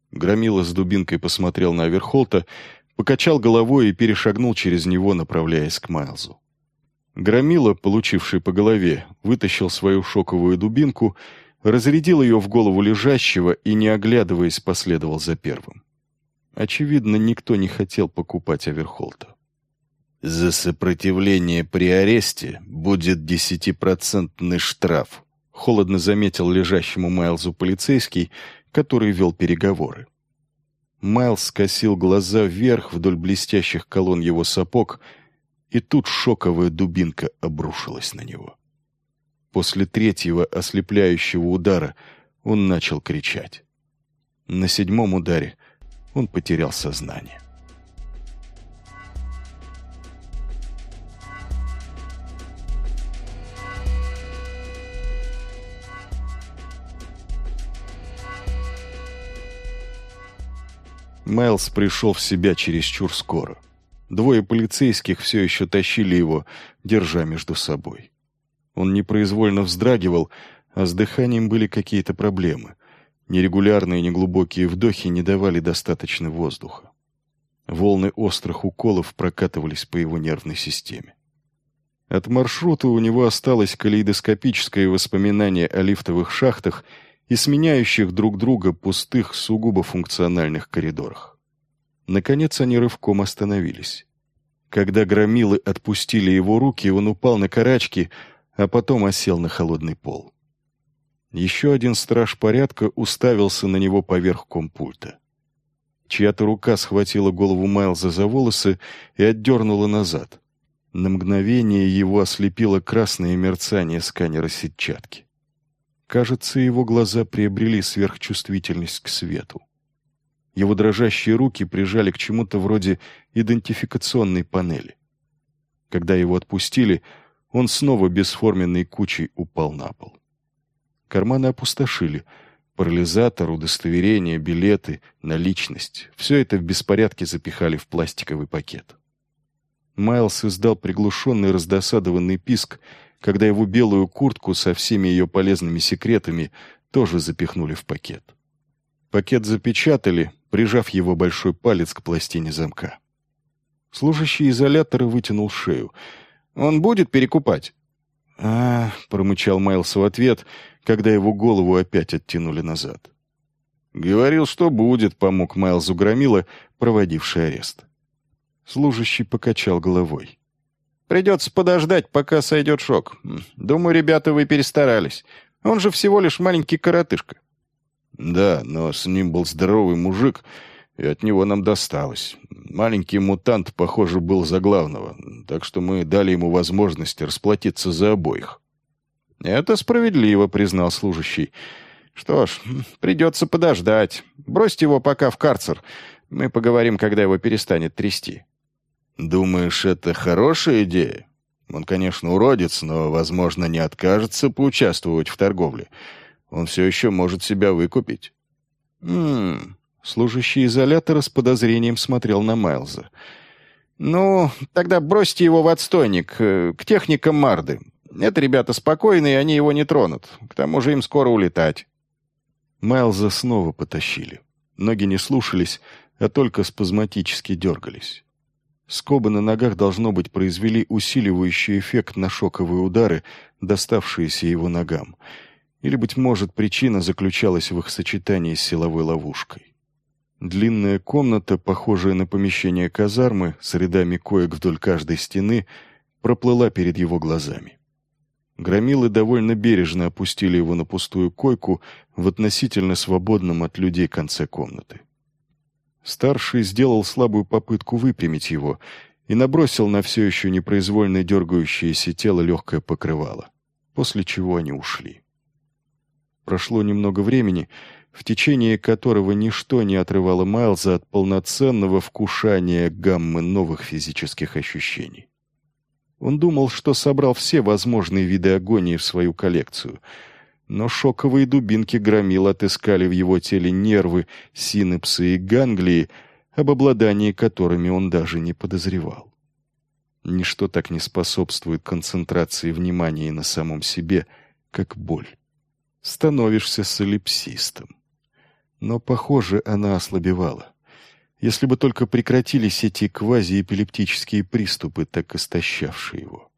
Громила с дубинкой посмотрел на Аверхолта, покачал головой и перешагнул через него, направляясь к Майлзу. Громила, получивший по голове, вытащил свою шоковую дубинку, разрядил ее в голову лежащего и, не оглядываясь, последовал за первым. Очевидно, никто не хотел покупать Аверхолта. «За сопротивление при аресте будет 10% штраф», — холодно заметил лежащему Майлзу полицейский, который вел переговоры. Майлз скосил глаза вверх вдоль блестящих колонн его сапог, и тут шоковая дубинка обрушилась на него. После третьего ослепляющего удара он начал кричать. На седьмом ударе он потерял сознание. Майлз пришел в себя чересчур скоро. Двое полицейских все еще тащили его, держа между собой. Он непроизвольно вздрагивал, а с дыханием были какие-то проблемы. Нерегулярные неглубокие вдохи не давали достаточно воздуха. Волны острых уколов прокатывались по его нервной системе. От маршрута у него осталось калейдоскопическое воспоминание о лифтовых шахтах и сменяющих друг друга пустых, сугубо функциональных коридорах. Наконец они рывком остановились. Когда громилы отпустили его руки, он упал на карачки, а потом осел на холодный пол. Еще один страж порядка уставился на него поверх компульта. Чья-то рука схватила голову Майлза за волосы и отдернула назад. На мгновение его ослепило красное мерцание сканера сетчатки. Кажется, его глаза приобрели сверхчувствительность к свету. Его дрожащие руки прижали к чему-то вроде идентификационной панели. Когда его отпустили, он снова бесформенной кучей упал на пол. Карманы опустошили. Парализатор, удостоверение, билеты, наличность — все это в беспорядке запихали в пластиковый пакет. Майлз издал приглушенный раздосадованный писк, когда его белую куртку со всеми ее полезными секретами тоже запихнули в пакет. Пакет запечатали, прижав его большой палец к пластине замка. Служащий изолятора вытянул шею. «Он будет перекупать?» Промычал Майлз в ответ, когда его голову опять оттянули назад. «Говорил, что будет», — помог Майлзу громила, проводивший арест. Служащий покачал головой. «Придется подождать, пока сойдет шок. Думаю, ребята, вы перестарались. Он же всего лишь маленький коротышка». «Да, но с ним был здоровый мужик, и от него нам досталось. Маленький мутант, похоже, был за главного, так что мы дали ему возможность расплатиться за обоих». «Это справедливо», — признал служащий. «Что ж, придется подождать. Бросьте его пока в карцер. Мы поговорим, когда его перестанет трясти». «Думаешь, это хорошая идея? Он, конечно, уродец, но, возможно, не откажется поучаствовать в торговле. Он все еще может себя выкупить». Служащий изолятора с подозрением смотрел на Майлза. «Ну, тогда бросьте его в отстойник, к техникам Марды. Это ребята спокойные, они его не тронут. К тому же им скоро улетать». Майлза снова потащили. Ноги не слушались, а только спазматически дергались. Скобы на ногах, должно быть, произвели усиливающий эффект на шоковые удары, доставшиеся его ногам. Или, быть может, причина заключалась в их сочетании с силовой ловушкой. Длинная комната, похожая на помещение казармы, с рядами коек вдоль каждой стены, проплыла перед его глазами. Громилы довольно бережно опустили его на пустую койку в относительно свободном от людей конце комнаты. Старший сделал слабую попытку выпрямить его и набросил на все еще непроизвольно дергающееся тело легкое покрывало, после чего они ушли. Прошло немного времени, в течение которого ничто не отрывало Майлза от полноценного вкушания гаммы новых физических ощущений. Он думал, что собрал все возможные виды агонии в свою коллекцию, но шоковые дубинки громил отыскали в его теле нервы, синапсы и ганглии, об обладании которыми он даже не подозревал. Ничто так не способствует концентрации внимания на самом себе, как боль. Становишься солипсистом. Но, похоже, она ослабевала. Если бы только прекратились эти квазиэпилептические приступы, так истощавшие его.